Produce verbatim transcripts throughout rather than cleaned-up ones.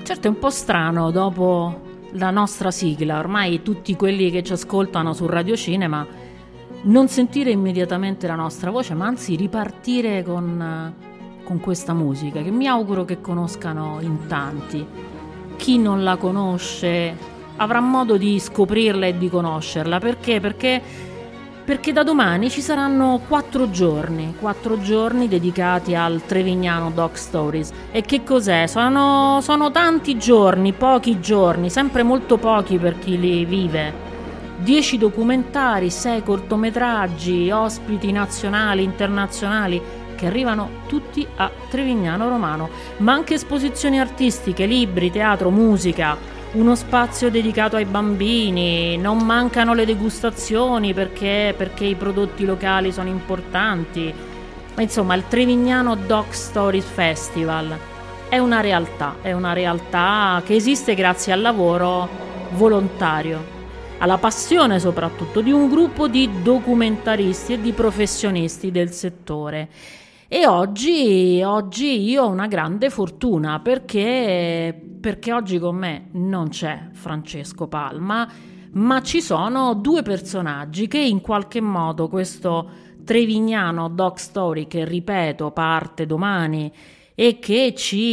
Certo, è un po' strano dopo la nostra sigla, ormai tutti quelli che ci ascoltano su Radio Cinema, non sentire immediatamente la nostra voce, ma anzi ripartire con, con questa musica che mi auguro che conoscano in tanti. Chi non la conosce avrà modo di scoprirla e di conoscerla. Perché? Perché, perché da domani ci saranno quattro giorni, quattro giorni dedicati al Trevignano Doc Stories. E che cos'è? Sono, sono tanti giorni, pochi giorni, sempre molto pochi per chi li vive. Dieci documentari, sei cortometraggi, ospiti nazionali, internazionali, che arrivano tutti a Trevignano Romano, ma anche esposizioni artistiche, libri, teatro, musica, uno spazio dedicato ai bambini, non mancano le degustazioni perché, perché i prodotti locali sono importanti. Ma insomma, il Trevignano Doc Stories Festival è una realtà, è una realtà che esiste grazie al lavoro volontario, alla passione soprattutto di un gruppo di documentaristi e di professionisti del settore. E oggi, oggi io ho una grande fortuna perché, perché oggi con me non c'è Francesco Palma, ma ci sono due personaggi che in qualche modo questo Trevignano Doc Story, che ripeto parte domani e che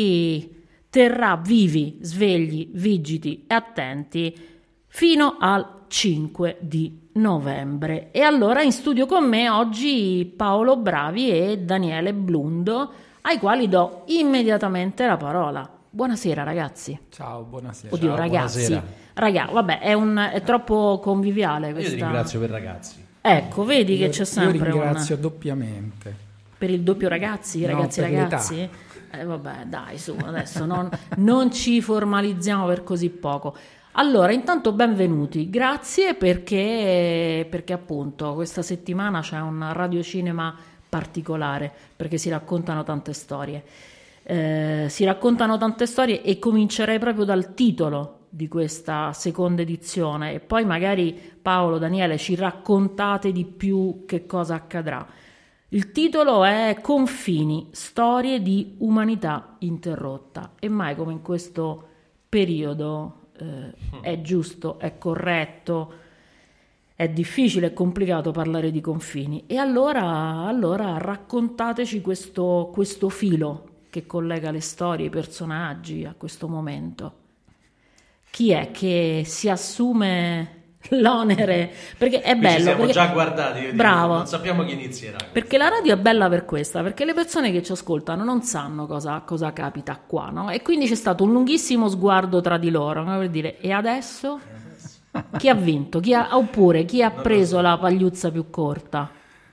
ci terrà vivi, svegli, vigili e attenti fino al cinque di novembre. E allora in studio con me oggi Paolo Bravi e Daniele Blundo, ai quali do immediatamente la parola. Buonasera ragazzi. Ciao, buonasera. Oddio, Ciao, ragazzi. buonasera. Raga, vabbè, è, un, è troppo conviviale questa. Io ti ringrazio per ragazzi. Ecco, vedi Io, che c'è sempre io ringrazio un... doppiamente. Per il doppio ragazzi, No, ragazzi, per ragazzi? Eh, vabbè, dai, su, adesso non, non ci formalizziamo per così poco. Allora, intanto benvenuti, grazie perché, perché appunto questa settimana c'è un radiocinema particolare, perché si raccontano tante storie. Eh, si raccontano tante storie e comincerei proprio dal titolo di questa seconda edizione e poi magari Paolo, Daniele, ci raccontate di più che cosa accadrà. Il titolo è Confini, storie di umanità interrotta, e mai come in questo periodo eh, è giusto, è corretto, è difficile, è complicato parlare di confini. E allora, allora raccontateci questo, questo filo che collega le storie, i personaggi a questo momento. Chi è che si assume l'onere? Perché è Qui bello. ci siamo perché... già guardati, io dico, bravo. non sappiamo chi inizierà. Perché la radio è bella per questa, perché le persone che ci ascoltano non sanno cosa, cosa capita qua, no? E quindi c'è stato un lunghissimo sguardo tra di loro, no? Per dire, e adesso? Chi ha vinto? Chi ha... Oppure chi ha preso la pagliuzza più corta?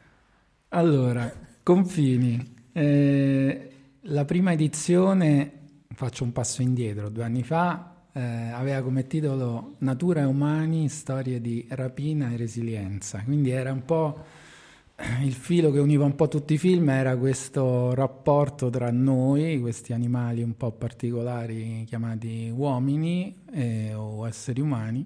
Allora, Confini. Eh, la prima edizione, faccio un passo indietro, due anni fa, eh, aveva come titolo Natura e umani, storie di rapina e resilienza. Quindi era un po' il filo che univa un po' tutti i film, era questo rapporto tra noi, questi animali un po' particolari chiamati uomini eh, o esseri umani,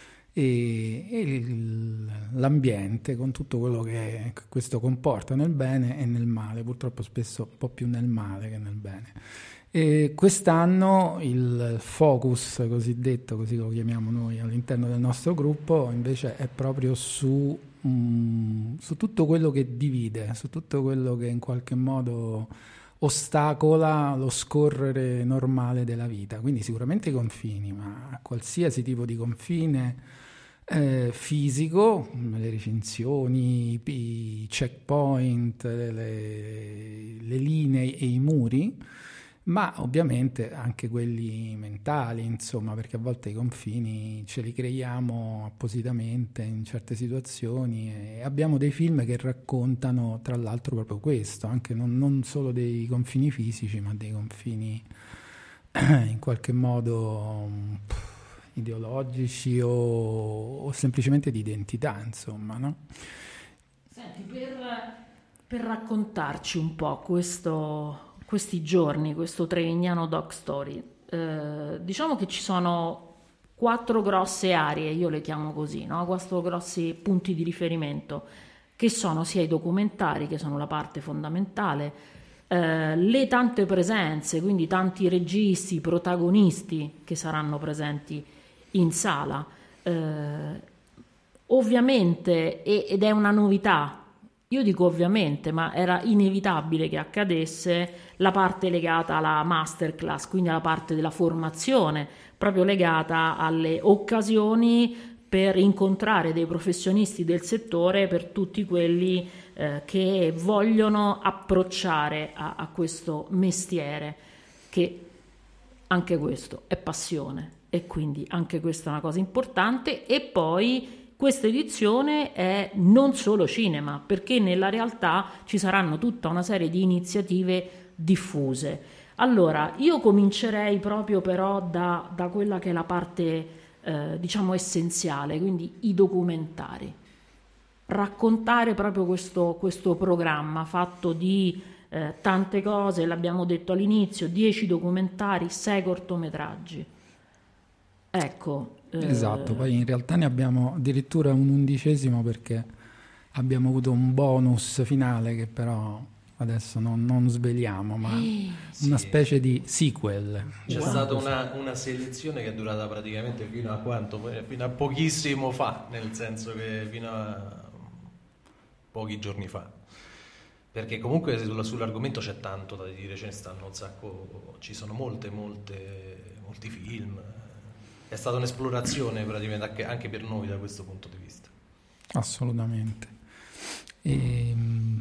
e, e il, l'ambiente con tutto quello che questo comporta nel bene e nel male, purtroppo spesso un po' più nel male che nel bene. E quest'anno il focus cosiddetto, così lo chiamiamo noi all'interno del nostro gruppo, invece è proprio su, um, su tutto quello che divide, su tutto quello che in qualche modo ostacola lo scorrere normale della vita. Quindi sicuramente i confini, ma qualsiasi tipo di confine eh, fisico, le recinzioni, i checkpoint, le, le linee e i muri, ma ovviamente anche quelli mentali, insomma, perché a volte i confini ce li creiamo appositamente in certe situazioni, e abbiamo dei film che raccontano tra l'altro proprio questo, anche non, non solo dei confini fisici, ma dei confini in qualche modo pff, ideologici o, o semplicemente di identità, insomma, no? Senti, per, per raccontarci un po' questo... questi giorni, questo Trevignano Doc Story, eh, diciamo che ci sono quattro grosse aree, io le chiamo così, no? Quattro grossi punti di riferimento, che sono sia i documentari, che sono la parte fondamentale, eh, le tante presenze, quindi tanti registi, protagonisti che saranno presenti in sala. Eh, ovviamente, ed è una novità, io dico ovviamente, ma era inevitabile che accadesse, la parte legata alla masterclass, quindi alla parte della formazione, proprio legata alle occasioni per incontrare dei professionisti del settore, per tutti quelli eh, che vogliono approcciare a, a questo mestiere, che anche questo è passione e quindi anche questa è una cosa importante. E poi questa edizione è non solo cinema, perché nella realtà ci saranno tutta una serie di iniziative diffuse. Allora, io comincerei proprio però da, da quella che è la parte, eh, diciamo, essenziale, quindi i documentari. Raccontare proprio questo, questo programma fatto di eh, tante cose, l'abbiamo detto all'inizio, dieci documentari, sei cortometraggi. Ecco. Esatto, poi in realtà ne abbiamo addirittura un undicesimo perché abbiamo avuto un bonus finale che però adesso non, non sveliamo, ma Eh, una sì. specie di sequel. C'è Wow. stata una, una selezione che è durata praticamente fino a quanto? Fino a pochissimo fa, nel senso che fino a pochi giorni fa. Perché comunque sulla- sull'argomento c'è tanto da dire, ce ne stanno un sacco, ci sono molte, molte, molti film. È stata un'esplorazione praticamente anche, anche per noi da questo punto di vista. Assolutamente. E,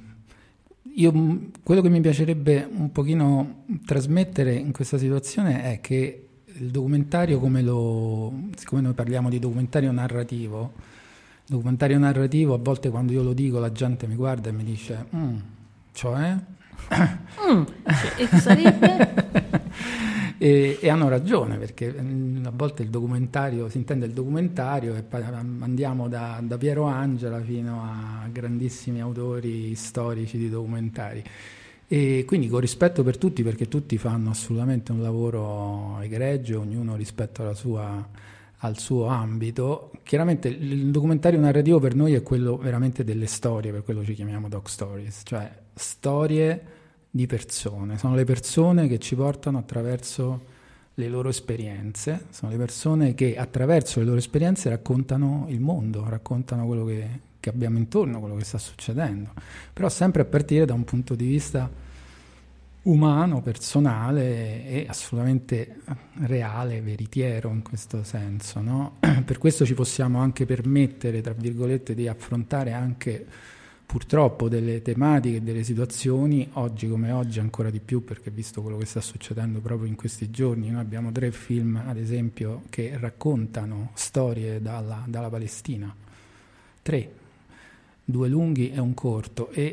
io, quello che mi piacerebbe un pochino trasmettere in questa situazione è che il documentario, come lo, siccome noi parliamo di documentario narrativo, il documentario narrativo a volte quando io lo dico la gente mi guarda e mi dice mm, cioè? Mm, e sarebbe? E, e hanno ragione, perché mm, a volte il documentario, si intende il documentario e poi andiamo da, da Piero Angela fino a grandissimi autori storici di documentari. E quindi con rispetto per tutti, perché tutti fanno assolutamente un lavoro egregio, ognuno rispetto alla sua, al suo ambito. Chiaramente il documentario narrativo per noi è quello veramente delle storie, per quello ci chiamiamo doc stories, cioè storie di persone, sono le persone che ci portano attraverso le loro esperienze, sono le persone che attraverso le loro esperienze raccontano il mondo, raccontano quello che, che abbiamo intorno, quello che sta succedendo, però sempre a partire da un punto di vista umano, personale e assolutamente reale, veritiero in questo senso, no? Per questo ci possiamo anche permettere, tra virgolette, di affrontare anche purtroppo delle tematiche, delle situazioni, oggi come oggi ancora di più, perché visto quello che sta succedendo proprio in questi giorni, noi abbiamo tre film ad esempio che raccontano storie dalla, dalla Palestina, tre, due lunghi e un corto, e,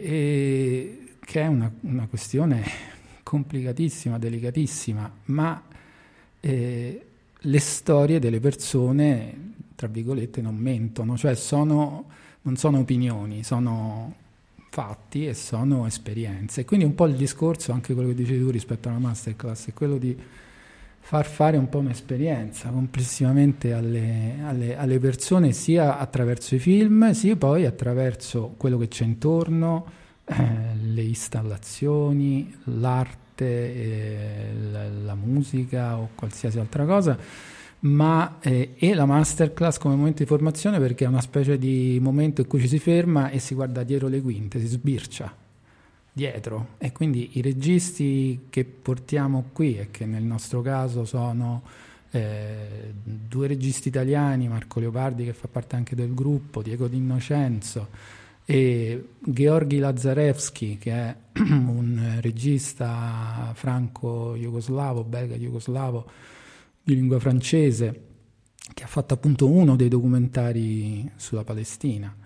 e che è una, una questione complicatissima, delicatissima, ma eh, le storie delle persone, tra virgolette, non mentono, cioè sono... non sono opinioni, sono fatti e sono esperienze. Quindi un po' il discorso, anche quello che dicevi tu rispetto alla masterclass, è quello di far fare un po' un'esperienza complessivamente alle, alle, alle persone, sia attraverso i film, sia poi attraverso quello che c'è intorno, eh, le installazioni, l'arte, eh, la, la musica o qualsiasi altra cosa, ma eh, e la masterclass come momento di formazione, perché è una specie di momento in cui ci si ferma e si guarda dietro le quinte, si sbircia dietro, e quindi i registi che portiamo qui, e che nel nostro caso sono eh, due registi italiani, Marco Leopardi che fa parte anche del gruppo, Diego D'Innocenzo e Georgi Lazarevski che è un regista franco-jugoslavo, belga-jugoslavo di lingua francese, che ha fatto appunto uno dei documentari sulla Palestina,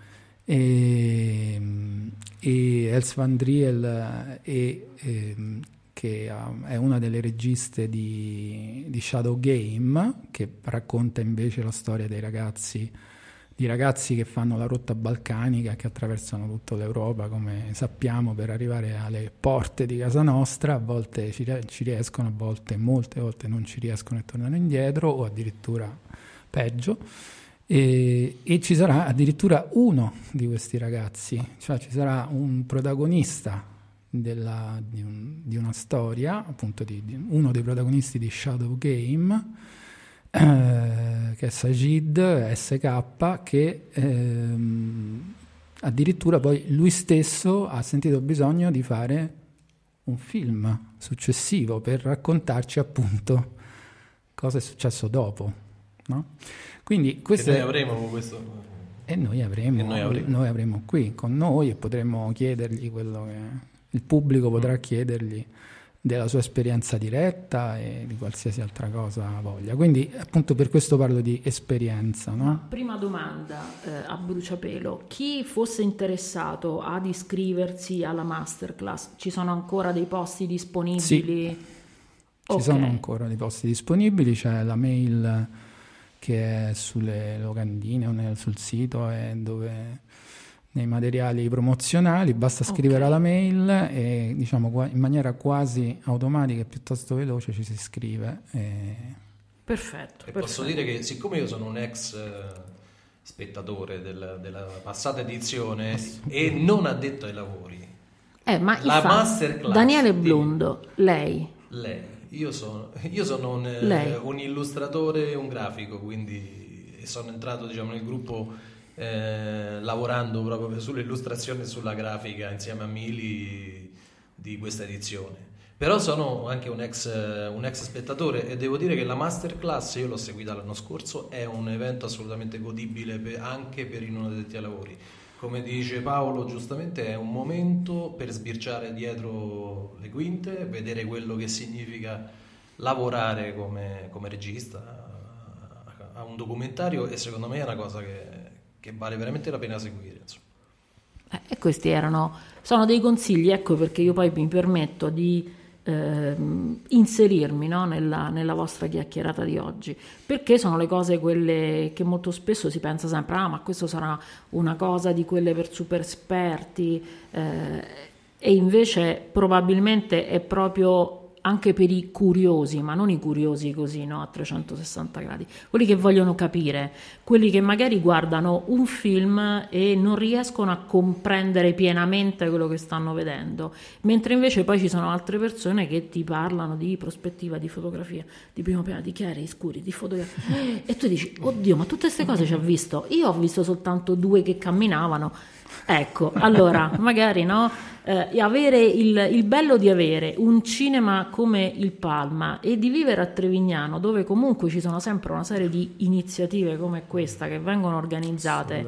e, e Els van Driel, e, e, che è una delle registe di, di Shadow Game, che racconta invece la storia dei ragazzi di ragazzi che fanno la rotta balcanica, che attraversano tutta l'Europa, come sappiamo, per arrivare alle porte di casa nostra. A volte ci, ci riescono, a volte, molte volte non ci riescono e tornano indietro, o addirittura peggio. E, e ci sarà addirittura uno di questi ragazzi, cioè ci sarà un protagonista della, di, un, di una storia, appunto di, di uno dei protagonisti di Shadow Game, eh, che è Sajid S K, che ehm, addirittura poi lui stesso ha sentito bisogno di fare un film successivo per raccontarci appunto cosa è successo dopo, no? Quindi questo e noi è... avremo questo e noi avremo, e noi avremo. noi avremo qui con noi e potremo chiedergli quello che il pubblico potrà mm. chiedergli della sua esperienza diretta e di qualsiasi altra cosa voglia. Quindi appunto per questo parlo di esperienza, no? Prima domanda eh, a bruciapelo: chi fosse interessato ad iscriversi alla masterclass, ci sono ancora dei posti disponibili? Sì, okay. Ci sono ancora dei posti disponibili, c'è la mail che è sulle locandine o nel, sul sito, è dove nei materiali promozionali, basta scrivere okay. alla mail e diciamo in maniera quasi automatica e piuttosto veloce ci si iscrive. E... Perfetto. E perfetto. posso dire che siccome io sono un ex spettatore del, della passata edizione e non addetto ai lavori, eh, ma la masterclass Daniele Blundo, di... lei? Lei, io sono, io sono un, un illustratore e un grafico, quindi sono entrato diciamo nel gruppo Eh, lavorando proprio sull'illustrazione e sulla grafica insieme a Mili di questa edizione, però sono anche un ex, un ex spettatore e devo dire che la masterclass, io l'ho seguita l'anno scorso, è un evento assolutamente godibile per, anche per i non addetti ai lavori. Come dice Paolo giustamente, è un momento per sbirciare dietro le quinte, vedere quello che significa lavorare come, come regista a un documentario, e secondo me è una cosa che che vale veramente la pena seguire, insomma. Eh, e questi erano, sono dei consigli, ecco perché io poi mi permetto di eh, inserirmi, no, nella, nella vostra chiacchierata di oggi, perché sono le cose quelle che molto spesso si pensa sempre, ah ma questo sarà una cosa di quelle per super esperti, eh, e invece probabilmente è proprio anche per i curiosi, ma non i curiosi così, no, a trecentosessanta gradi, quelli che vogliono capire, quelli che magari guardano un film e non riescono a comprendere pienamente quello che stanno vedendo, mentre invece poi ci sono altre persone che ti parlano di prospettiva, di fotografia, di primo piano, di chiari, scuri, di fotografia, e tu dici, oddio, ma tutte queste cose ci ha visto? Io ho visto soltanto due che camminavano. Ecco, allora magari no, eh, avere il, il bello di avere un cinema come il Palma e di vivere a Trevignano, dove comunque ci sono sempre una serie di iniziative come questa che vengono organizzate,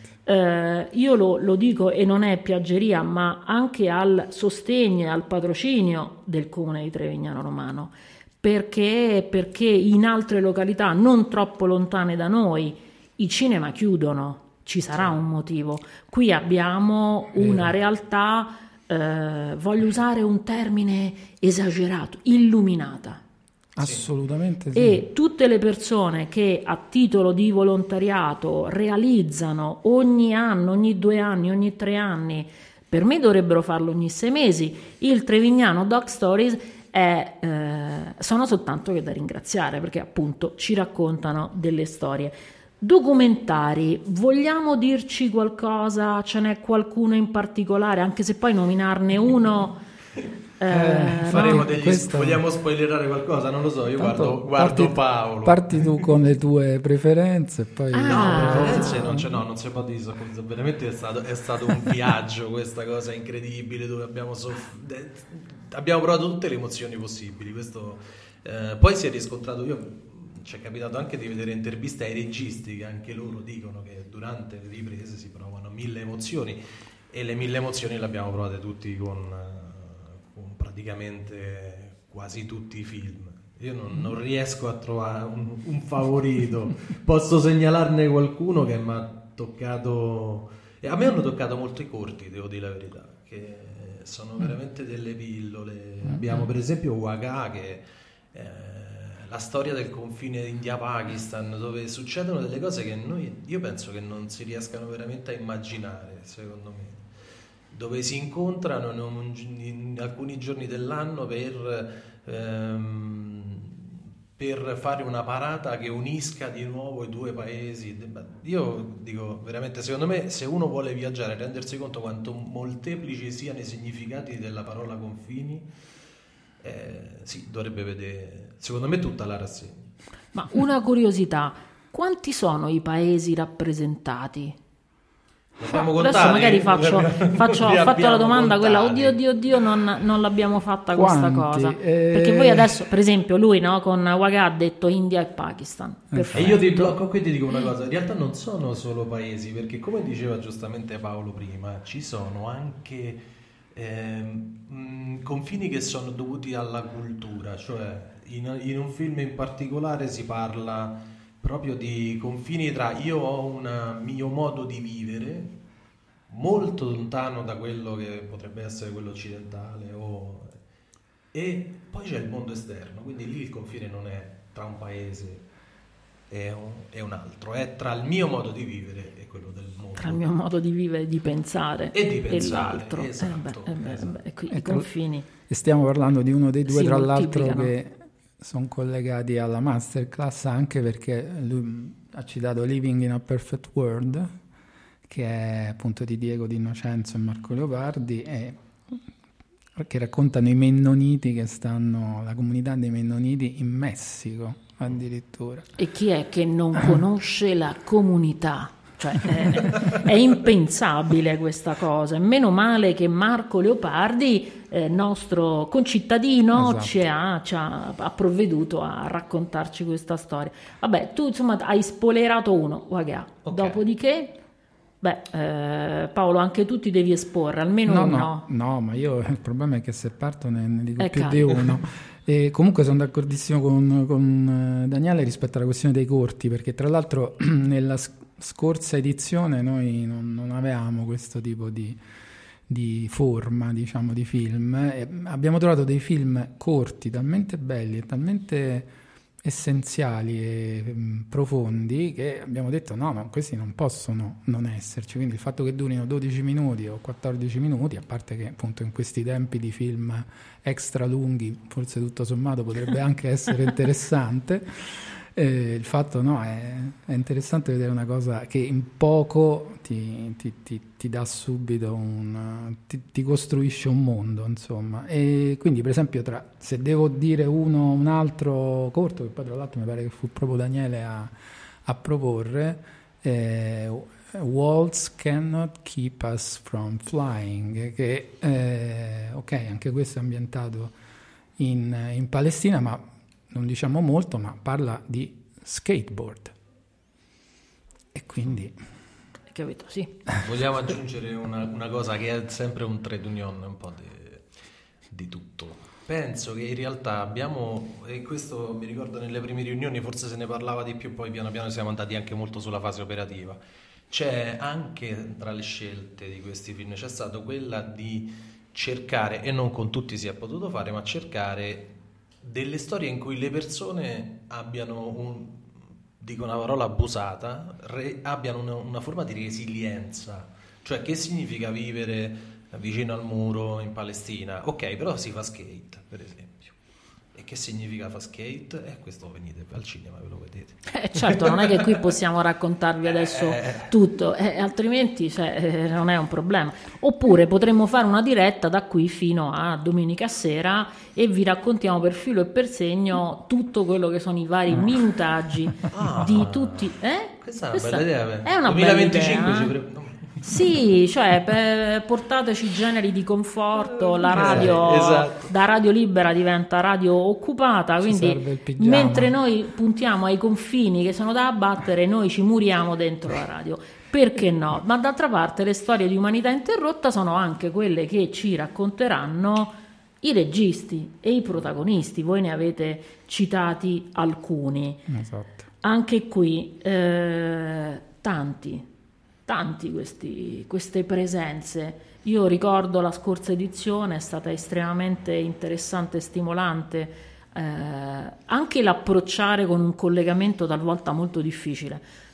eh, io lo, lo dico e non è piaggeria, ma anche al sostegno e al patrocinio del comune di Trevignano Romano, perché, perché in altre località non troppo lontane da noi i cinema chiudono. Ci sarà un motivo. Qui abbiamo una realtà, eh, voglio usare un termine esagerato, illuminata. Assolutamente sì. E tutte le persone che a titolo di volontariato realizzano ogni anno, ogni due anni, ogni tre anni, per me dovrebbero farlo ogni sei mesi, il Trevignano Doc Stories, è, eh, sono soltanto che da ringraziare, perché appunto ci raccontano delle storie. Documentari, vogliamo dirci qualcosa? Ce n'è qualcuno in particolare? Anche se poi nominarne uno... Eh, eh, faremo no? degli Questo... vogliamo spoilerare qualcosa? Non lo so, io Tanto guardo, guardo parti, Paolo. Parti tu con le tue preferenze, poi... Ah. No, preferenze non c'è, no, non si può dire, veramente è stato, è stato un viaggio, questa cosa incredibile, dove abbiamo, soff... abbiamo provato tutte le emozioni possibili. Questo, eh, poi si è riscontrato, io ci è capitato anche di vedere interviste ai registi che anche loro dicono che durante le riprese si provano mille emozioni, e le mille emozioni le abbiamo provate tutti con, con praticamente quasi tutti i film. Io non, non riesco a trovare un, un favorito. Posso segnalarne qualcuno che mi ha toccato, e a me hanno toccato molto i corti, devo dire la verità, che sono veramente delle pillole. Abbiamo per esempio Wagah, che eh, la storia del confine India-Pakistan, dove succedono delle cose che noi, io penso che non si riescano veramente a immaginare, secondo me, dove si incontrano in, in alcuni giorni dell'anno per, ehm, per fare una parata che unisca di nuovo i due paesi. Io dico veramente, secondo me, se uno vuole viaggiare e rendersi conto quanto molteplici siano i significati della parola confini, eh, sì, dovrebbe vedere, secondo me, tutta la rassegna. Ma una curiosità, quanti sono i paesi rappresentati? Adesso magari faccio, faccio ho fatto la domanda contati. Quella oddio oddio oddio non, non l'abbiamo fatta Quanti? Questa cosa eh... perché voi adesso per esempio lui no, con Wagah ha detto India e Pakistan, e io ti blocco qui e ti dico una cosa, in realtà non sono solo paesi, perché come diceva giustamente Paolo prima, ci sono anche ehm, confini che sono dovuti alla cultura, cioè in, in un film in particolare si parla proprio di confini tra io ho un mio modo di vivere molto lontano da quello che potrebbe essere quello occidentale o... e poi c'è il mondo esterno, quindi lì il confine non è tra un paese e un, e un altro, è tra il mio modo di vivere e quello del mondo, tra il mio modo di vivere, di pensare e di pensare, e l'altro. esatto, eh beh, eh beh, esatto. Eh beh, qui, ecco, i confini, e stiamo parlando di uno dei due, si tra l'altro, moltiplicano. che sono collegati alla masterclass, anche perché lui ha citato Living in a Perfect World, che è appunto di Diego D'Innocenzo e Marco Leopardi, e che raccontano i mennoniti che stanno, la comunità dei mennoniti in Messico addirittura. E chi è che non conosce la comunità? Cioè, è, è impensabile questa cosa, e meno male che Marco Leopardi, eh, nostro concittadino, esatto. ci, ha, ci ha, ha provveduto a raccontarci questa storia. Vabbè, tu insomma hai spoilerato uno, Wagah. Okay. Dopodiché, beh, eh, Paolo, anche tu ti devi esporre, almeno no, uno. No, no, ma io il problema è che se parto ne, ne dico È più carico. di uno. E comunque sono d'accordissimo con, con Daniele rispetto alla questione dei corti, perché tra l'altro nella scorsa edizione noi non, non avevamo questo tipo di, di forma, diciamo, di film, e abbiamo trovato dei film corti, talmente belli e talmente essenziali e mh, profondi, che abbiamo detto no, ma questi non possono non esserci, quindi il fatto che durino dodici minuti o quattordici minuti, a parte che appunto in questi tempi di film extra lunghi forse tutto sommato potrebbe anche essere interessante. Eh, il fatto no, è, è interessante vedere una cosa che in poco ti, ti, ti, ti dà subito un ti, ti costruisce un mondo, insomma. E quindi per esempio tra, se devo dire uno un altro corto, che poi tra l'altro mi pare che fu proprio Daniele a, a proporre, eh, Walls Cannot Keep Us From Flying, che eh, ok, anche questo è ambientato in, in Palestina, ma non diciamo molto, ma parla di skateboard. E quindi... Capito, sì. Vogliamo aggiungere una, una cosa che è sempre un trade union, un po' di, di tutto. Penso che in realtà abbiamo, e questo mi ricordo nelle prime riunioni, forse se ne parlava di più, poi piano piano siamo andati anche molto sulla fase operativa. C'è anche tra le scelte di questi film, c'è stato quella di cercare, e non con tutti si è potuto fare, ma cercare delle storie in cui le persone abbiano un, dico una parola abusata, re, abbiano una, una forma di resilienza, cioè che significa vivere vicino al muro in Palestina, ok, però si fa skate per esempio, e che significa fa skate? E eh, questo venite al cinema, ve lo vedete. Eh, certo, non è che qui possiamo raccontarvi adesso eh. tutto, eh, altrimenti cioè, eh, non è un problema. Oppure potremmo fare una diretta da qui fino a domenica sera e vi raccontiamo per filo e per segno tutto quello che sono i vari minutaggi ah, di tutti. Eh? Questa è una Questa bella idea. È una duemilaventicinque bella idea, ci eh? pre... Sì, cioè per, portateci generi di conforto, la radio eh, esatto. da radio libera diventa radio occupata, Ci quindi serve il pigiama. mentre noi puntiamo ai confini che sono da abbattere, noi ci muriamo dentro la radio. Perché no? Ma d'altra parte le storie di umanità interrotta sono anche quelle che ci racconteranno i registi e i protagonisti. Voi ne avete citati alcuni. Esatto. Anche qui eh, tanti tanti questi, queste presenze. Io ricordo la scorsa edizione, è stata estremamente interessante e stimolante, eh, anche l'approcciare con un collegamento talvolta molto difficile,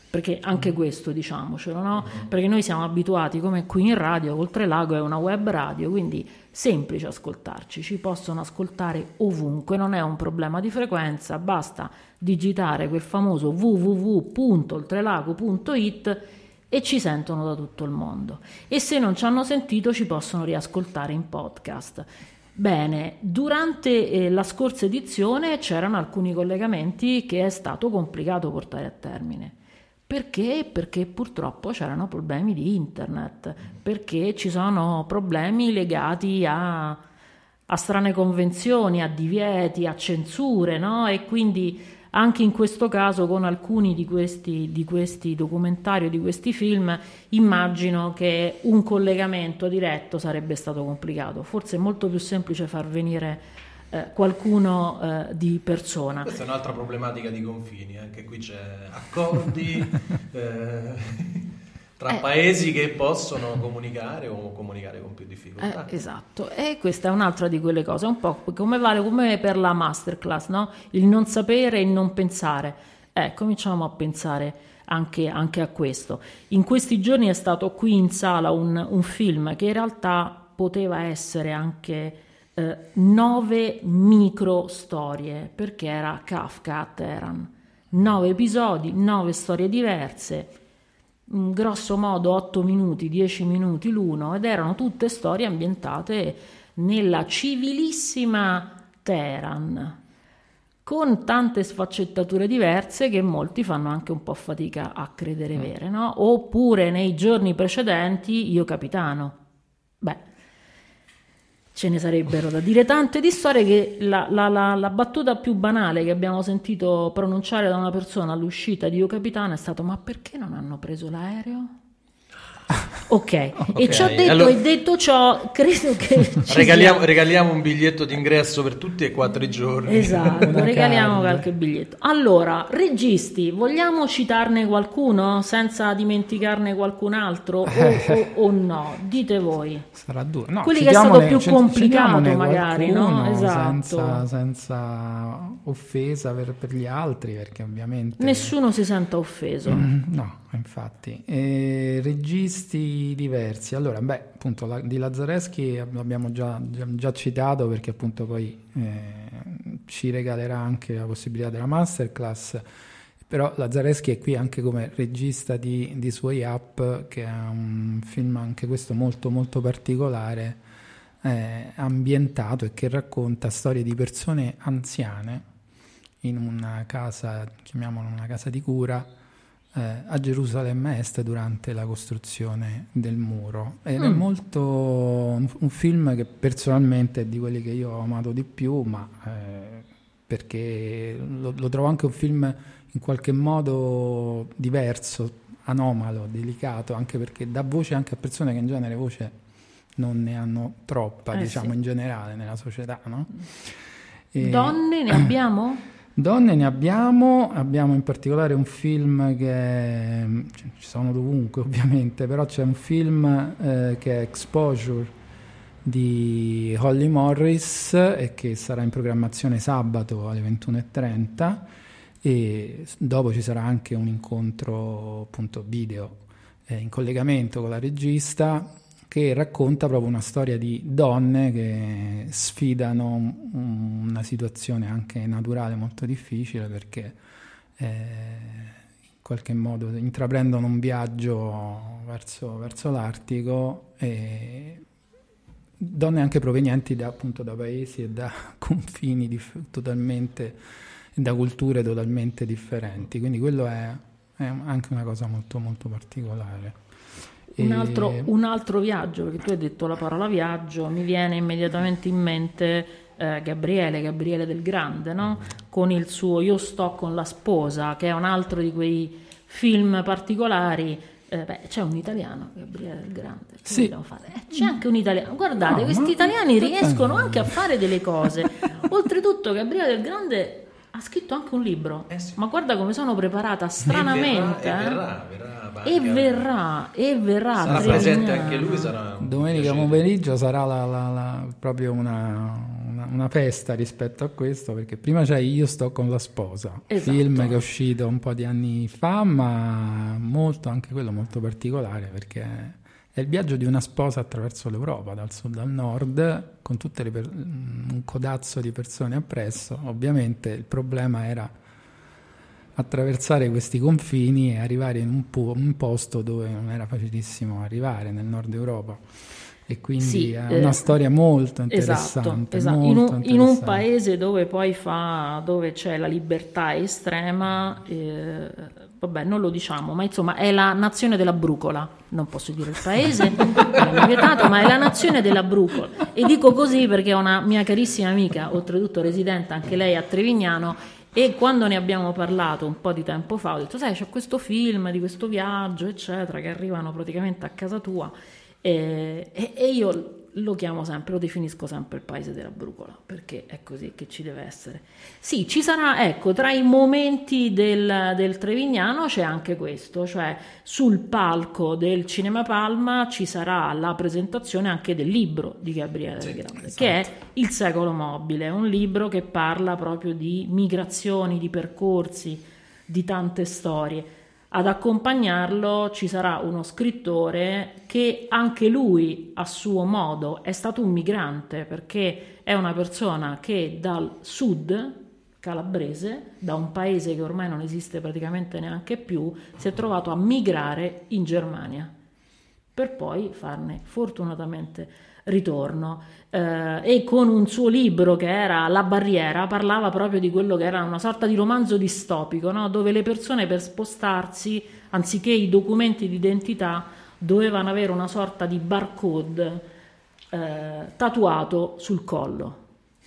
perché anche questo diciamocelo, no? Perché noi siamo abituati, come qui in radio, Oltrelago è una web radio, quindi semplice ascoltarci, ci possono ascoltare ovunque, non è un problema di frequenza, basta digitare quel famoso w w w punto oltrelago punto it e ci sentono da tutto il mondo, e se non ci hanno sentito ci possono riascoltare in podcast. Bene, durante eh, la scorsa edizione c'erano alcuni collegamenti che è stato complicato portare a termine. Perché? Perché purtroppo c'erano problemi di internet, perché ci sono problemi legati a, a strane convenzioni, a divieti, a censure, no? E quindi anche in questo caso con alcuni di questi, di questi documentari o di questi film immagino che un collegamento diretto sarebbe stato complicato. Forse è molto più semplice far venire eh, qualcuno eh, di persona. Questa è un'altra problematica di confini, anche qui c'è accordi eh, tra eh, paesi che possono comunicare o comunicare con più difficoltà. Eh, esatto, e questa è un'altra di quelle cose, un po' come vale come per la masterclass, no? Il non sapere e il non pensare. Eh, cominciamo a pensare anche, anche a questo. In questi giorni è stato qui in sala un, un film che in realtà poteva essere anche eh, nove micro storie, perché era Kafka a Teheran. Nove episodi, nove storie diverse, grosso modo otto minuti, dieci minuti l'uno, ed erano tutte storie ambientate nella civilissima Teheran, con tante sfaccettature diverse che molti fanno anche un po' fatica a credere vere, no? Oppure nei giorni precedenti Io Capitano. Beh, ce ne sarebbero da dire tante di storie che la, la, la, la battuta più banale che abbiamo sentito pronunciare da una persona all'uscita di Io Capitano è stato: ma perché non hanno preso l'aereo? Ok, okay. E ci ho detto, allora, e detto ciò, credo che regaliamo, regaliamo un biglietto d'ingresso per tutti e quattro i giorni. Esatto, regaliamo qualche biglietto. Allora, registi, vogliamo citarne qualcuno senza dimenticarne qualcun altro o, o, o no? Dite voi. Sarà duro. No, quelli che è stato più complicato magari, no? Esatto. Senza, senza offesa per, per gli altri, perché ovviamente nessuno si senta offeso. Mm, no, infatti. E registi diversi. Allora, beh, appunto la, di Lazzareschi l'abbiamo già, già, già citato, perché appunto poi eh, ci regalerà anche la possibilità della masterclass. Però Lazzareschi è qui anche come regista di, di Suoi Up, che è un film anche questo molto molto particolare, eh, ambientato e che racconta storie di persone anziane in una casa, chiamiamola una casa di cura, eh, a Gerusalemme Est durante la costruzione del muro. Ed mm. è molto un, un film che personalmente è di quelli che io ho amato di più, ma eh, perché lo, lo trovo anche un film in qualche modo diverso, anomalo, delicato, anche perché dà voce anche a persone che in genere voce non ne hanno troppa, eh diciamo, sì. in generale nella società, no? E... Donne ne abbiamo? Donne ne abbiamo, abbiamo in particolare un film che ci sono dovunque ovviamente, però c'è un film eh, che è Exposure di Holly Morris e che sarà in programmazione sabato alle ventuno e trenta, e dopo ci sarà anche un incontro appunto video eh, in collegamento con la regista, che racconta proprio una storia di donne che sfidano una situazione anche naturale molto difficile, perché eh, in qualche modo intraprendono un viaggio verso, verso l'Artico, e donne anche provenienti da, appunto da paesi e da confini dif- totalmente, da culture totalmente differenti, quindi quello è, è anche una cosa molto molto particolare. Un altro, un altro viaggio, perché tu hai detto la parola viaggio, mi viene immediatamente in mente eh, Gabriele, Gabriele del Grande, no? Con il suo Io sto con la sposa, che è un altro di quei film particolari. Eh, beh, c'è un italiano, Gabriele del Grande, sì. fare? Eh, c'è anche un italiano, guardate, no, questi italiani riescono anche a fare delle cose. Oltretutto Gabriele del Grande ha scritto anche un libro, eh sì. ma guarda come sono preparata stranamente. E verrà, eh? e verrà, verrà, e verrà, e verrà. Sarà presente anche lui, sarà domenica pomeriggio sarà la, la, la, proprio una, una, una festa rispetto a questo, perché prima c'è Io sto con la sposa, esatto. film che è uscito un po' di anni fa, ma molto, anche quello molto particolare, perché è il viaggio di una sposa attraverso l'Europa, dal sud al nord, con tutte le per- un codazzo di persone appresso. Ovviamente il problema era attraversare questi confini e arrivare in un, po- un posto dove non era facilissimo arrivare, nel nord Europa. E quindi sì, è eh, una storia molto interessante, esatto, esatto. molto In, un, interessante. in un paese dove poi fa, dove c'è la libertà estrema, eh, vabbè, non lo diciamo, ma insomma è la nazione della brucola, non posso dire il paese, è vietato, ma è la nazione della brucola. E dico così perché una mia carissima amica, oltretutto residente anche lei a Trevignano, e quando ne abbiamo parlato un po' di tempo fa, ho detto, sai, c'è questo film di questo viaggio, eccetera, che arrivano praticamente a casa tua. E, e, e io lo chiamo sempre, lo definisco sempre il paese della brucola, perché è così che ci deve essere. Sì, ci sarà, ecco, tra i momenti del, del Trevignano c'è anche questo, cioè sul palco del Cinema Palma ci sarà la presentazione anche del libro di Gabriele Del Grande, esatto. che è Il secolo mobile, un libro che parla proprio di migrazioni, di percorsi, di tante storie. Ad accompagnarlo ci sarà uno scrittore che anche lui a suo modo è stato un migrante, perché è una persona che dal sud calabrese, da un paese che ormai non esiste praticamente neanche più, si è trovato a migrare in Germania per poi farne fortunatamente ritorno, eh, e con un suo libro che era La barriera parlava proprio di quello che era una sorta di romanzo distopico, no? Dove le persone per spostarsi, anziché i documenti di identità, dovevano avere una sorta di barcode eh, tatuato sul collo.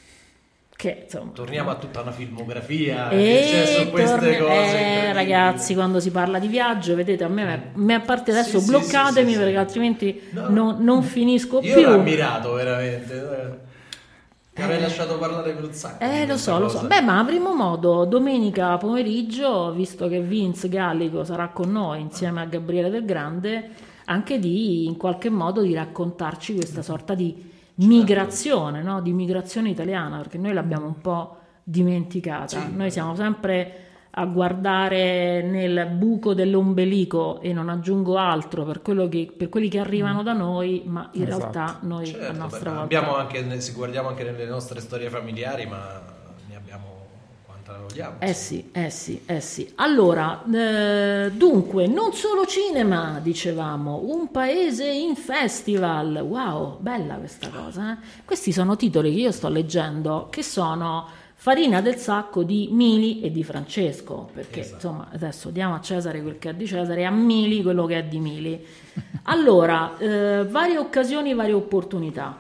Che, insomma, torniamo a tutta una filmografia e che c'è su queste torni- cose eh, incredibili. ragazzi, quando si parla di viaggio, vedete, a me, me a parte adesso Sì, sì, bloccatemi sì, sì, perché sì. altrimenti No, non, non finisco io più. l'ho ammirato veramente, ti avrei lasciato parlare per un sacco Eh, di lo questa so, lo cosa. so. Beh, ma avremo modo domenica pomeriggio, visto che Vince Gallico sarà con noi insieme a Gabriele Del Grande, anche di in qualche modo di raccontarci questa sorta di migrazione, no? Di migrazione italiana, perché noi l'abbiamo un po' dimenticata. Sì. Noi siamo sempre a guardare nel buco dell'ombelico e non aggiungo altro per, quello che, per quelli che arrivano da noi, ma in Esatto. realtà noi Certo, a nostra beh, volta abbiamo anche, se guardiamo anche nelle nostre storie familiari, ma ne abbiamo quanta ne vogliamo. Eh sì, eh sì, eh sì. Allora, eh, dunque, non solo cinema, dicevamo, un paese in festival. Wow, bella questa cosa, eh? Questi sono titoli che io sto leggendo, che sono farina del sacco di Mili e di Francesco, perché Esatto. insomma adesso diamo a Cesare quel che è di Cesare e a Mili quello che è di Mili. Allora, eh, varie occasioni, varie opportunità.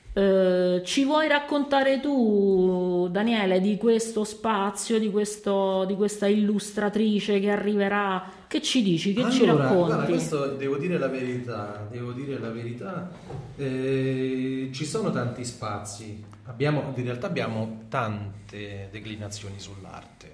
Eh, ci vuoi raccontare tu, Daniele, di questo spazio, di, questo, di questa illustratrice che arriverà? Che ci dici? Che ci Allora, racconti? guarda, questo devo dire la verità, devo dire la verità, eh, ci sono tanti spazi, abbiamo, in realtà abbiamo tante declinazioni sull'arte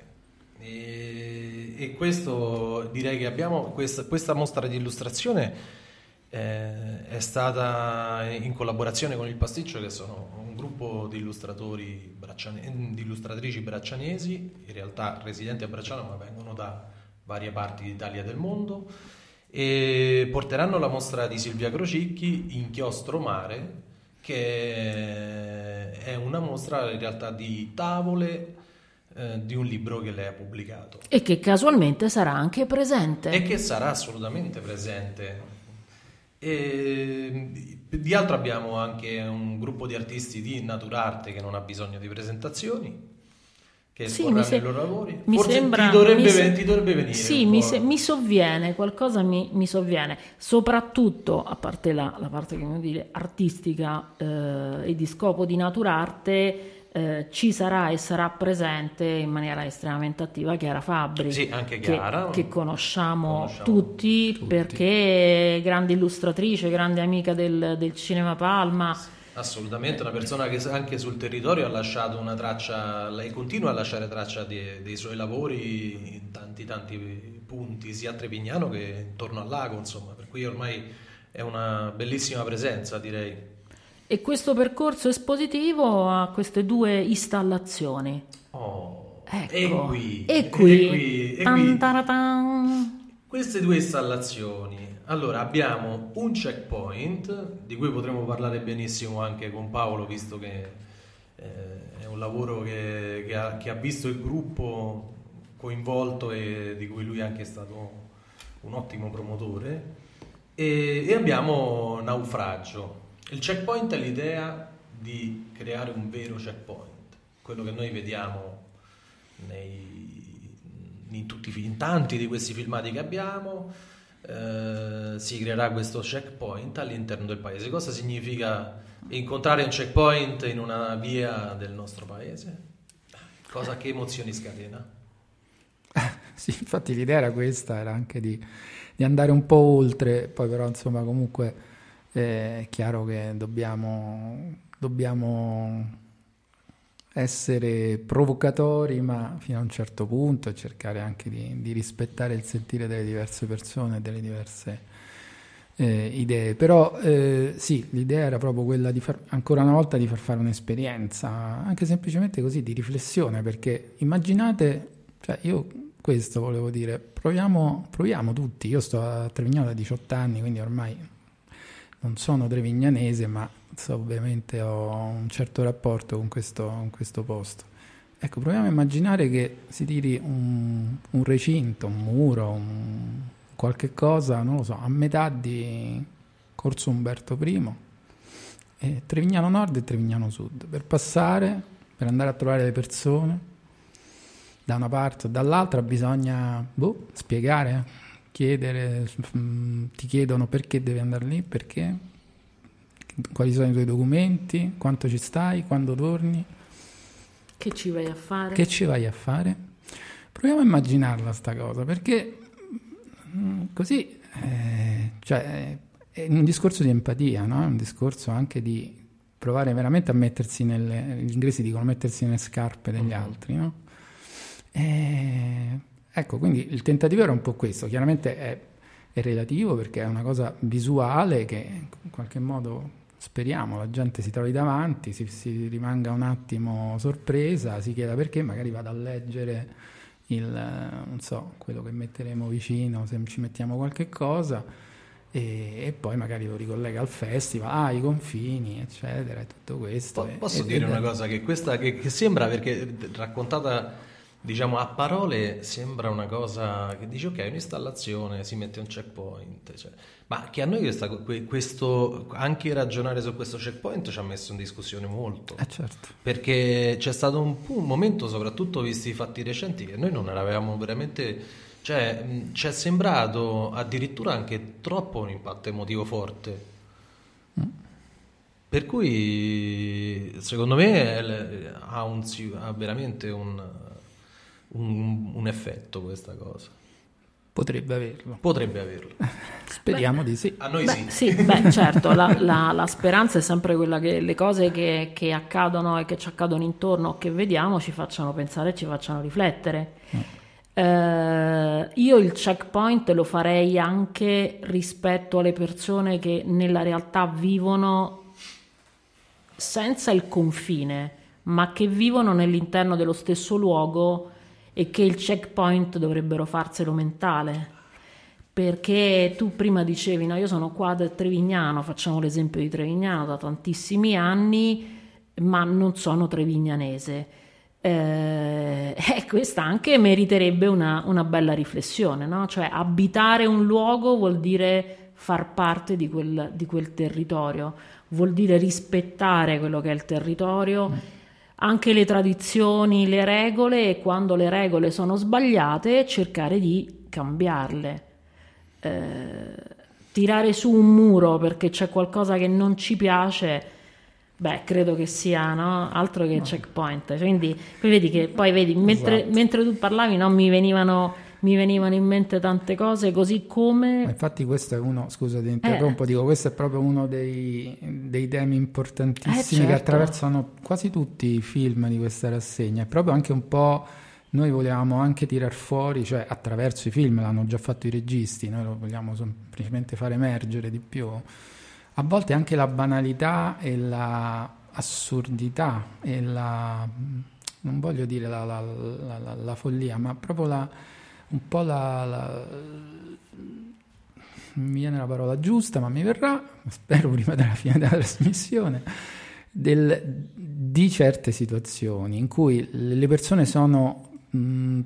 e, e questo direi che abbiamo, questa, questa mostra di illustrazione eh, è stata in collaborazione con il Pasticcio, che sono un gruppo di illustratori bracciane, di illustratrici braccianesi, in realtà residenti a Bracciano ma vengono da varie parti d'Italia e del mondo, e porteranno la mostra di Silvia Crocicchi, Inchiostro Mare, che è una mostra in realtà di tavole eh, di un libro che lei ha pubblicato E che casualmente sarà anche presente. e che sarà assolutamente presente. E di altro abbiamo anche un gruppo di artisti di Naturarte che non ha bisogno di presentazioni, che Sì, esporranno mi se- i loro lavori. mi Forse sembra- ti, dovrebbe, mi se- ven- ti dovrebbe venire Sì, un mi, po'. se- mi sovviene, qualcosa mi, mi sovviene, soprattutto a parte la, la parte che mi dire artistica eh, e di scopo di Naturarte, eh, ci sarà e sarà presente in maniera estremamente attiva Chiara Fabbri, Sì, anche che, Chiara. che conosciamo, Conosciamo tutti, tutti. perché grande illustratrice, grande amica del, del Cinema Palma. Assolutamente, una persona che anche sul territorio ha lasciato una traccia e continua a lasciare traccia dei, dei suoi lavori in tanti tanti punti, sia a Trevignano che intorno al lago, insomma, per cui ormai è una bellissima presenza, direi. E questo percorso espositivo ha queste due installazioni. Oh, ecco. E qui, e qui, e qui, e tan qui. taratan. Queste due installazioni. Allora, abbiamo un checkpoint, di cui potremo parlare benissimo anche con Paolo, visto che eh, è un lavoro che, che, ha, che ha visto il gruppo coinvolto e di cui lui è anche stato un ottimo promotore. E, e abbiamo Naufragio. Il checkpoint è l'idea di creare un vero checkpoint, quello che noi vediamo nei, in, tutti, in tanti di questi filmati che abbiamo. Eh, si creerà questo checkpoint all'interno del paese. Cosa significa incontrare un checkpoint in una via del nostro paese? Cosa, che emozioni scatena? Sì, infatti l'idea era questa, era anche di, di andare un po' oltre, poi però insomma comunque eh, è chiaro che dobbiamo, dobbiamo essere provocatori, ma fino a un certo punto, e cercare anche di, di rispettare il sentire delle diverse persone e delle diverse eh, idee. Però eh, sì, l'idea era proprio quella di far, ancora una volta, di far fare un'esperienza, anche semplicemente così, di riflessione, perché immaginate, cioè io questo volevo dire, proviamo, proviamo tutti, io sto a Trevignano da diciotto anni, quindi ormai non sono trevignanese, ma so, ovviamente ho un certo rapporto con questo, con questo posto. Ecco, proviamo a immaginare che si tiri un, un recinto, un muro, un, qualche cosa, non lo so, a metà di Corso Umberto primo, e Trevignano Nord e Trevignano Sud, per passare, per andare a trovare le persone, da una parte o dall'altra bisogna boh, spiegare, chiedere, ti chiedono perché devi andare lì, perché, quali sono i tuoi documenti, quanto ci stai, quando torni, che ci vai a fare? Che ci vai a fare? Proviamo a immaginarla sta cosa, perché così eh, cioè, è un discorso di empatia, no? È un discorso anche di provare veramente a mettersi nelle, gli inglesi dicono mettersi nelle scarpe degli altri, no? E, ecco, quindi il tentativo era un po' questo, chiaramente è, è relativo perché è una cosa visuale che in qualche modo speriamo la gente si trovi davanti, si, si rimanga un attimo sorpresa, si chieda perché, magari vada a leggere il, non so, quello che metteremo vicino, se ci mettiamo qualche cosa, e, e poi magari lo ricollega al festival, ah, i confini, eccetera, e tutto questo. Po- posso e, dire e, una cosa, che questa che, che sembra, perché raccontata diciamo a parole sembra una cosa che dici ok, un'installazione, si mette un checkpoint, cioè, ma che a noi questa, questo, anche ragionare su questo checkpoint ci ha messo in discussione molto, eh certo. Perché c'è stato un, un momento, soprattutto visti i fatti recenti, che noi non eravamo veramente, cioè ci è sembrato addirittura anche troppo un impatto emotivo forte, mm. Per cui secondo me ha, un, ha veramente un Un, un effetto questa cosa. Potrebbe averlo. Potrebbe averlo. Speriamo beh, di sì. A noi beh, sì. sì. Beh, certo, la, la, la speranza è sempre quella che le cose che, che accadono e che ci accadono intorno, che vediamo, ci facciano pensare e ci facciano riflettere. Mm. Eh, io il checkpoint lo farei anche rispetto alle persone che nella realtà vivono senza il confine, ma che vivono nell'interno dello stesso luogo e che il checkpoint dovrebbero farselo mentale, perché tu prima dicevi no, io sono qua da Trevignano, facciamo l'esempio di Trevignano da tantissimi anni, ma non sono trevignanese, eh, e questa anche meriterebbe una, una bella riflessione, no? Cioè abitare un luogo vuol dire far parte di quel, di quel territorio, vuol dire rispettare quello che è il territorio, mm. anche le tradizioni, le regole, e quando le regole sono sbagliate cercare di cambiarle. Eh, tirare su un muro perché c'è qualcosa che non ci piace, beh, credo che sia no? altro che no. checkpoint. Quindi poi vedi che poi vedi mentre, esatto. mentre tu parlavi no, mi venivano mi venivano in mente tante cose, così come... Ma infatti questo è uno, scusa ti interrompo, eh. dico, questo è proprio uno dei, dei temi importantissimi, eh, certo. che attraversano quasi tutti i film di questa rassegna. È proprio anche un po', noi volevamo anche tirar fuori, cioè attraverso i film, l'hanno già fatto i registi, noi lo vogliamo semplicemente far emergere di più a volte anche la banalità e la assurdità e la, non voglio dire la, la, la, la, la follia, ma proprio la, un po' la, la mi viene la parola giusta, ma mi verrà, spero prima della fine della trasmissione, del, di certe situazioni in cui le persone sono mh,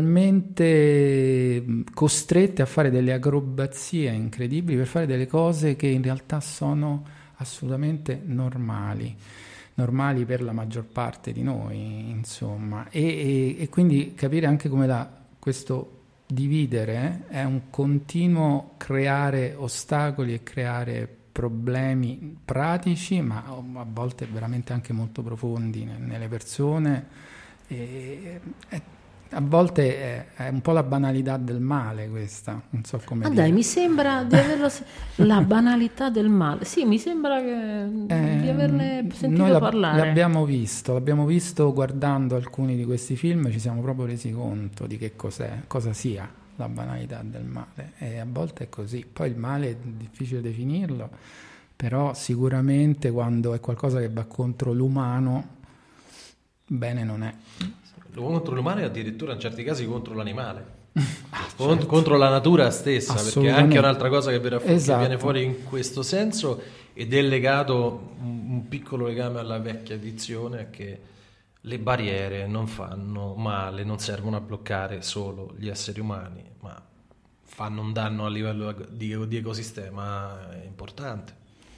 totalmente costrette a fare delle acrobazie incredibili per fare delle cose che in realtà sono assolutamente normali, normali per la maggior parte di noi, insomma, e, e, e quindi capire anche come la, questo dividere è un continuo creare ostacoli e creare problemi pratici, ma a volte veramente anche molto profondi nelle persone, e, e a volte è, è un po' la banalità del male questa, non so come ah dire. Dai, mi sembra di averlo la banalità del male, sì, mi sembra che, eh, di averne sentito noi parlare. L'abbiamo visto, l'abbiamo visto guardando alcuni di questi film, ci siamo proprio resi conto di che cos'è, cosa sia la banalità del male, e a volte è così. Poi il male è difficile definirlo, però sicuramente quando è qualcosa che va contro l'umano, bene non è. Contro l'umano e addirittura in certi casi contro l'animale, ah, certo. Contro la natura stessa, perché è anche un'altra cosa che, per, esatto. che viene fuori in questo senso, ed è legato un, un piccolo legame alla vecchia edizione, che le barriere non fanno male, non servono a bloccare solo gli esseri umani, ma fanno un danno a livello di, di ecosistema importante.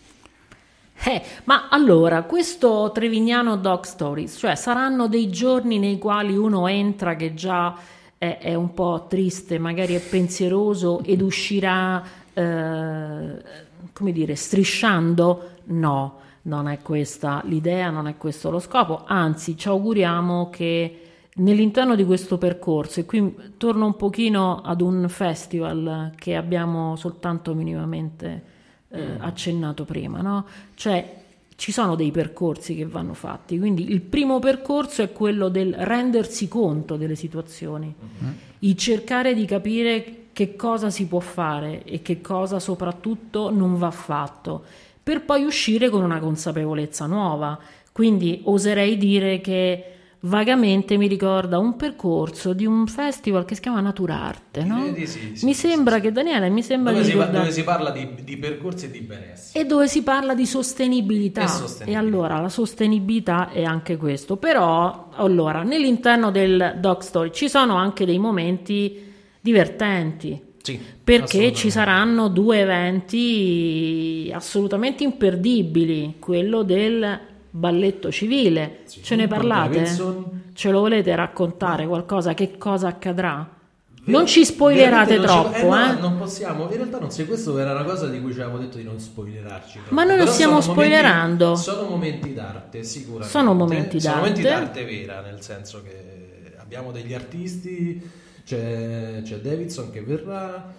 Eh, ma allora, questo Trevignano Dog Stories, cioè saranno dei giorni nei quali uno entra che già è, è un po' triste, magari è pensieroso, ed uscirà, eh, come dire, strisciando? No, non è questa l'idea, non è questo lo scopo, anzi ci auguriamo che nell'interno di questo percorso, e qui torno un pochino ad un festival che abbiamo soltanto minimamente Eh, accennato prima, no? Cioè ci sono dei percorsi che vanno fatti, quindi il primo percorso è quello del rendersi conto delle situazioni, mm-hmm. il cercare di capire che cosa si può fare e che cosa soprattutto non va fatto, per poi uscire con una consapevolezza nuova. Quindi oserei dire che vagamente mi ricorda un percorso di un festival che si chiama Naturarte, no? Sì, sì, sì, mi sì, sembra sì. che Daniele mi sembra dove, di si, ricordare... dove si parla di, di percorsi e di benessere e dove si parla di sostenibilità. E sostenibilità. E allora la sostenibilità è anche questo. Però allora nell'interno del Dog Story ci sono anche dei momenti divertenti, sì, perché ci saranno due eventi assolutamente imperdibili, quello del balletto civile, sì, ce ne parlate? Davidson. Ce lo volete raccontare qualcosa? Che cosa accadrà? Non ci spoilerate non troppo, ci... eh, no, eh? Non possiamo, in realtà non sei, questo era una cosa di cui ci avevamo detto di non spoilerarci troppo. Ma noi non stiamo sono spoilerando. Momenti, sono momenti d'arte, sicuramente. Sono momenti sono d'arte. momenti d'arte vera, nel senso che abbiamo degli artisti, c'è, c'è Davidson che verrà,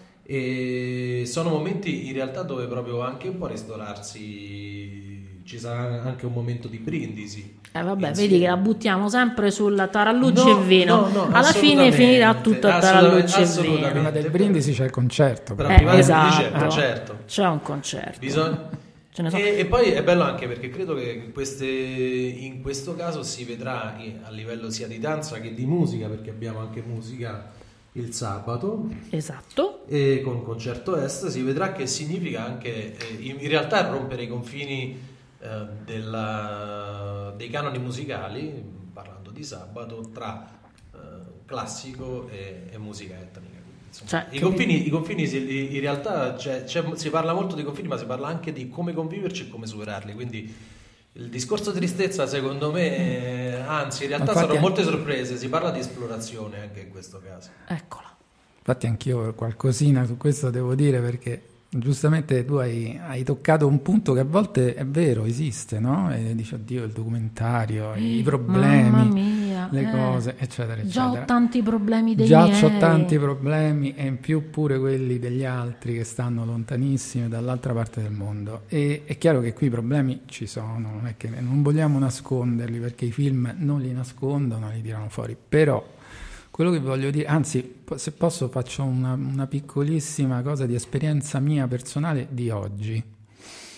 e sono momenti in realtà dove proprio anche un po' restaurarsi. Ci sarà anche un momento di brindisi. Eh vabbè, insieme. Vedi che la buttiamo sempre sulla tarallucce no, e vino. No, no, alla fine finirà tutto a tarallucce e vino. Prima del brindisi c'è il concerto. Eh, prima esatto, del brindisi certo. C'è un concerto. Bisogna... Ce ne so. e, e poi è bello anche perché credo che queste, in questo caso si vedrà a livello sia di danza che di musica, perché abbiamo anche musica il sabato, esatto, e con concerto est si vedrà che significa anche eh, in realtà rompere i confini eh, della, dei canoni musicali, parlando di sabato, tra eh, classico e, e musica etnica. Insomma, cioè, i, confini, i confini si, in realtà c'è, c'è, si parla molto di confini, ma si parla anche di come conviverci e come superarli, quindi il discorso tristezza secondo me, anzi in realtà saranno molte sorprese, si parla di esplorazione anche in questo caso. Eccola. Infatti anch'io qualcosina su questo devo dire, perché giustamente tu hai, hai toccato un punto che a volte è vero, esiste, no? E dici oddio il documentario, eh, i problemi, mia, le eh, cose eccetera eccetera. Già ho tanti problemi dei Già miei. ho tanti problemi, e in più pure quelli degli altri che stanno lontanissimi dall'altra parte del mondo, e è chiaro che qui i problemi ci sono, non è che non vogliamo nasconderli, perché i film non li nascondono, li tirano fuori, però quello che voglio dire, anzi se posso faccio una, una piccolissima cosa di esperienza mia personale di oggi.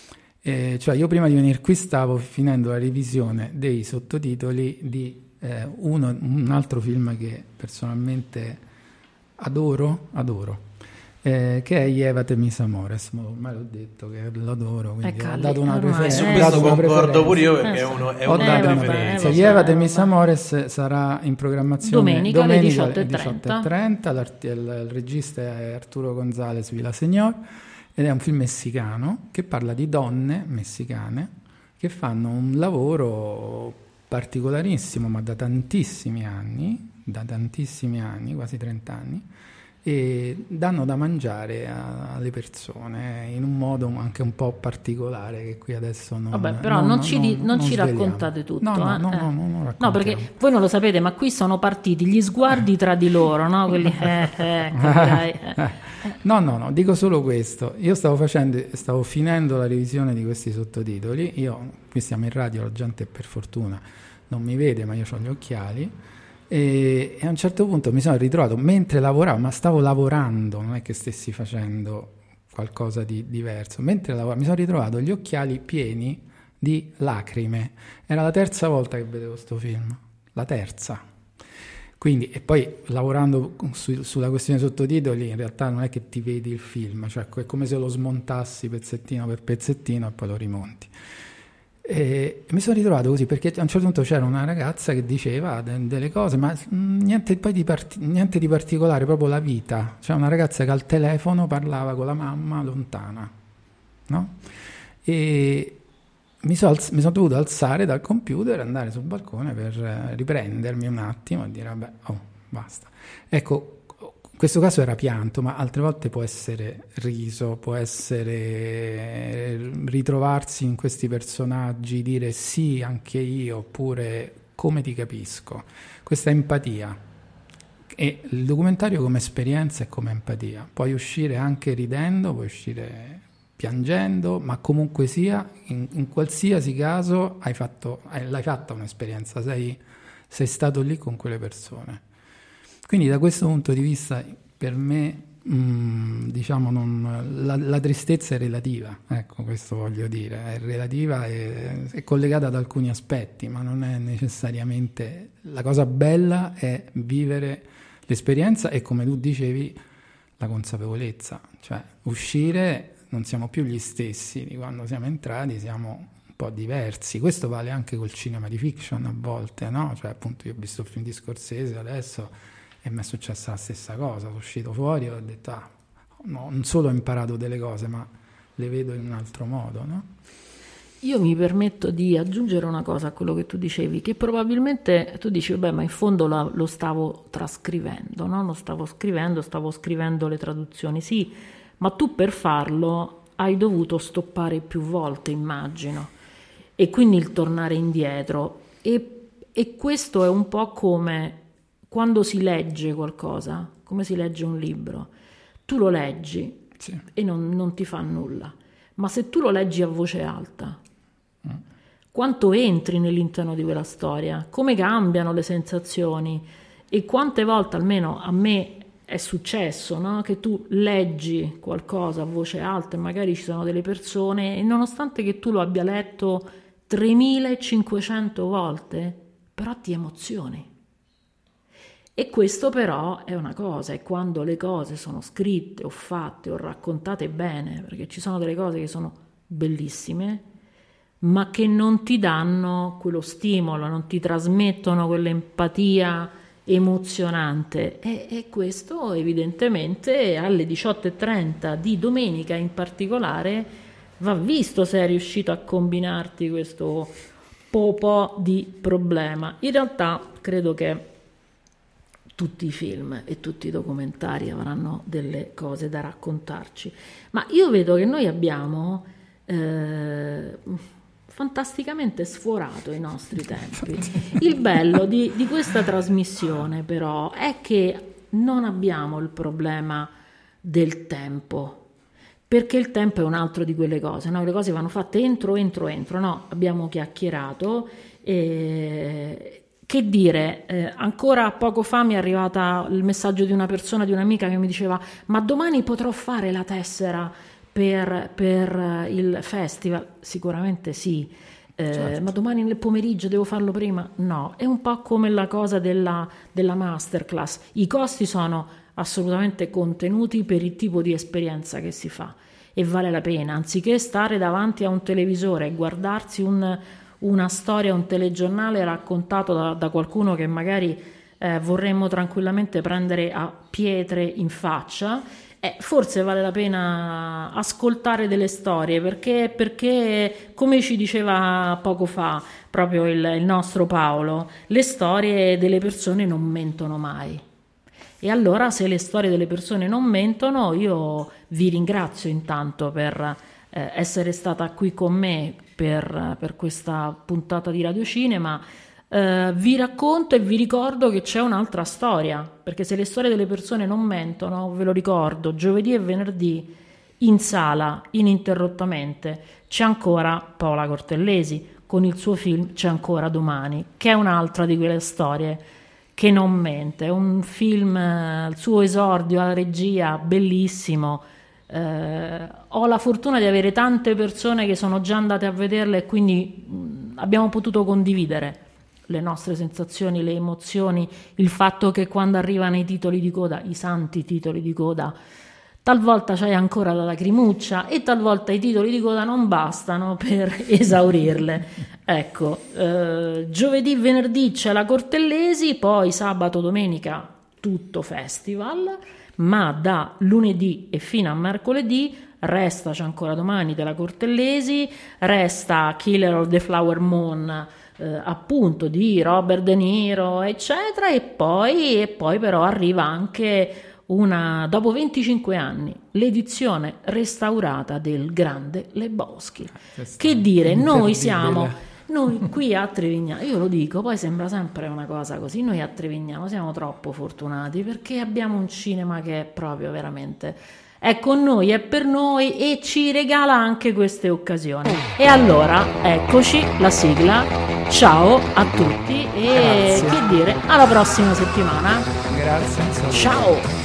Eh, cioè io prima di venire qui stavo finendo la revisione dei sottotitoli di eh, uno, un altro film che personalmente adoro, adoro. Eh, che è Eva Temis Amores, ma ormai l'ho detto che l'adoro, quindi ecco, ho dato una ormai, preferenza. Su questo concordo pure io perché è uno è Ho una dato una preferenza. preferenza. eh, Eva vabbè, Temis vabbè. Amores sarà in programmazione Domenica, alle domenica diciotto e alle diciotto e trenta. L'art- il, il regista è Arturo González Villaseñor ed è un film messicano che parla di donne messicane che fanno un lavoro particolarissimo, ma da tantissimi anni, da tantissimi anni, quasi trenta anni, e danno da mangiare a- alle persone in un modo anche un po' particolare che qui adesso non Vabbè, però non, ci, di- non ci sveliamo. raccontate tutto. No, no, eh? no, Eh. no, no, non No, raccontiamo. perché voi non lo sapete, ma qui sono partiti gli sguardi tra di loro, no? Quelli, eh, eh, capirai, eh. No, no, no, dico solo questo. Io stavo facendo, stavo finendo la revisione di questi sottotitoli. Io, qui siamo in radio, la gente per fortuna non mi vede, ma io ho gli occhiali. E, e a un certo punto mi sono ritrovato, mentre lavoravo, ma stavo lavorando, non è che stessi facendo qualcosa di diverso, mentre lavoravo, mi sono ritrovato gli occhiali pieni di lacrime. Era la terza volta che vedevo sto film, la terza. Quindi, e poi lavorando su, sulla questione sottotitoli, in realtà non è che ti vedi il film, cioè è come se lo smontassi pezzettino per pezzettino e poi lo rimonti. E mi sono ritrovato così perché a un certo punto c'era una ragazza che diceva de- delle cose, ma mh, niente, poi di part- niente di particolare, proprio la vita. C'è una ragazza che al telefono parlava con la mamma lontana, no? E mi sono alz- mi sono dovuto alzare dal computer e andare sul balcone per eh, riprendermi un attimo e dire vabbè, oh, basta. Ecco, in questo caso era pianto, ma altre volte può essere riso, può essere ritrovarsi in questi personaggi, dire sì, anche io, oppure come ti capisco. Questa empatia. E il documentario come esperienza e come empatia. Puoi uscire anche ridendo, puoi uscire piangendo, ma comunque sia, in, in qualsiasi caso hai fatto, hai, l'hai fatta un'esperienza, sei, sei stato lì con quelle persone. Quindi da questo punto di vista per me mh, diciamo non, la, la tristezza è relativa, ecco, questo voglio dire, è relativa e è collegata ad alcuni aspetti, ma non è necessariamente, la cosa bella è vivere l'esperienza e come tu dicevi la consapevolezza, cioè uscire non siamo più gli stessi di quando siamo entrati, siamo un po' diversi. Questo vale anche col cinema di fiction a volte, no? Cioè appunto io ho visto il film di Scorsese adesso e mi è successa la stessa cosa, sono uscito fuori e ho detto ah, no, non solo ho imparato delle cose ma le vedo in un altro modo, no? Io mi permetto di aggiungere una cosa a quello che tu dicevi, che probabilmente tu dici, vabbè, ma in fondo la, lo stavo trascrivendo, no? Lo stavo scrivendo, stavo scrivendo le traduzioni, sì, ma tu per farlo hai dovuto stoppare più volte, immagino, e quindi il tornare indietro. E, e questo è un po' come quando si legge qualcosa, come si legge un libro. Tu lo leggi Sì. e non, non ti fa nulla, ma se tu lo leggi a voce alta, quanto entri nell'interno di quella storia, come cambiano le sensazioni e quante volte, almeno a me è successo, no? Che tu leggi qualcosa a voce alta e magari ci sono delle persone e nonostante che tu lo abbia letto tremilacinquecento volte, però ti emozioni. E questo però è una cosa, è quando le cose sono scritte o fatte o raccontate bene, perché ci sono delle cose che sono bellissime, ma che non ti danno quello stimolo, non ti trasmettono quell'empatia emozionante. E, e questo evidentemente alle diciotto e trenta di domenica in particolare va visto se è riuscito a combinarti questo po' di problema. In realtà credo che tutti i film e tutti i documentari avranno delle cose da raccontarci, ma io vedo che noi abbiamo eh, fantasticamente sforato i nostri tempi. Il bello di, di questa trasmissione però è che non abbiamo il problema del tempo, perché il tempo è un altro di quelle cose, no? Le cose vanno fatte entro, entro, entro, no? Abbiamo chiacchierato e... Che dire, eh, ancora poco fa mi è arrivata il messaggio di una persona, di un'amica che mi diceva ma domani potrò fare la tessera per, per il festival? Sicuramente sì. Eh, certo. Ma domani nel pomeriggio devo farlo prima? No, è un po' come la cosa della, della masterclass. I costi sono assolutamente contenuti per il tipo di esperienza che si fa e vale la pena, anziché stare davanti a un televisore e guardarsi un, una storia, un telegiornale raccontato da, da qualcuno che magari eh, vorremmo tranquillamente prendere a pietre in faccia. Eh, forse vale la pena ascoltare delle storie, perché, perché come ci diceva poco fa proprio il, il nostro Paolo, le storie delle persone non mentono mai. E allora, se le storie delle persone non mentono, io vi ringrazio intanto per eh, essere stata qui con me per, per questa puntata di Radiocinema. Uh, vi racconto e vi ricordo che c'è un'altra storia, perché se le storie delle persone non mentono, ve lo ricordo, giovedì e venerdì in sala, ininterrottamente, c'è ancora Paola Cortellesi con il suo film C'è ancora domani, che è un'altra di quelle storie che non mente. È un film, il suo esordio alla regia, bellissimo. Uh, ho la fortuna di avere tante persone che sono già andate a vederla e quindi mh, abbiamo potuto condividere le nostre sensazioni, le emozioni, il fatto che quando arrivano i titoli di coda, i santi titoli di coda, talvolta c'hai ancora la lacrimuccia e talvolta i titoli di coda non bastano per esaurirle. Ecco, eh, giovedì, venerdì c'è la Cortellesi, poi sabato, domenica tutto festival, ma da lunedì e fino a mercoledì resta C'è ancora domani della Cortellesi, resta Killer of the Flower Moon, Eh, appunto di Robert De Niro eccetera, e poi, e poi però arriva anche una, dopo venticinque anni, l'edizione restaurata del Grande Lebowski. Che dire, noi siamo noi qui a Trevignano, io lo dico, poi sembra sempre una cosa così, noi a Trevignano siamo troppo fortunati perché abbiamo un cinema che è proprio veramente è con noi, è per noi e ci regala anche queste occasioni. E allora, eccoci, la sigla. Ciao a tutti e Grazie. Che dire, alla prossima settimana. Grazie. Ciao.